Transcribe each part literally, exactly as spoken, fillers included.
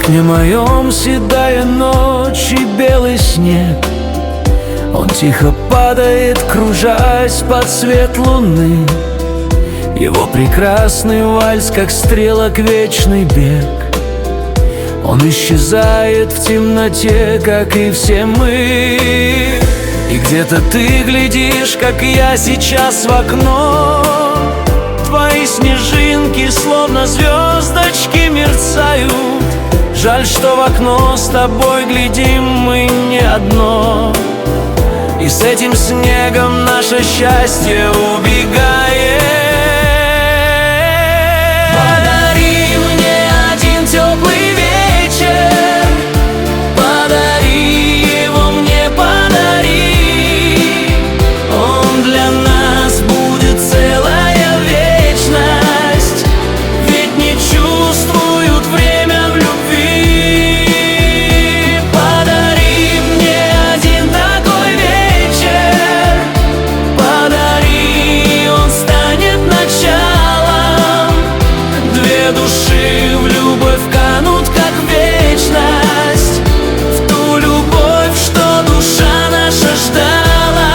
окне моем седая ночь и белый снег. Он тихо падает, кружась под свет луны. Его прекрасный вальс, как стрелок, вечный бег. Он исчезает в темноте, как и все мы. И где-то ты глядишь, как я сейчас в окно. Твои снежинки, словно звездочки, мерцают. Жаль, что в окно с тобой глядим мы не одно. И с этим снегом наше счастье убегает. Подари мне один теплый вечер, подари его мне, подари. Он для нас будет целая вечность, ведь не чувствуют время в любви. Подари мне один такой вечер, подари, он станет началом. Две души в любовь канут, как вечность, в ту любовь, что душа наша ждала.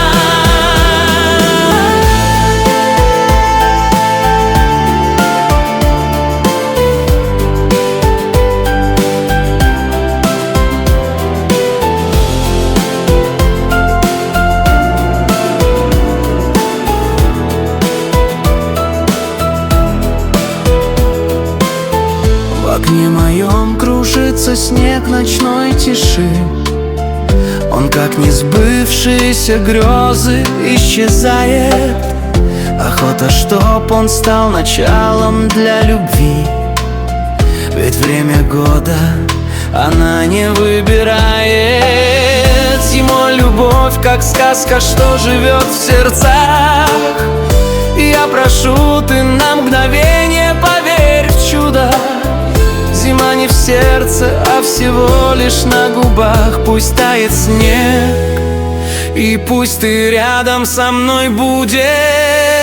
В окне моем кружится снег ночной тиши. Он, как несбывшиеся грезы, исчезает. Охота, чтоб он стал началом для любви. Ведь время года она не выбирает. Зимой любовь, как сказка, что живет в сердцах. И я прошу, ты на мгновение поверь в чудо. Зима не в сердце, а всего лишь на губах. Пусть тает снег, и пусть ты рядом со мной будешь.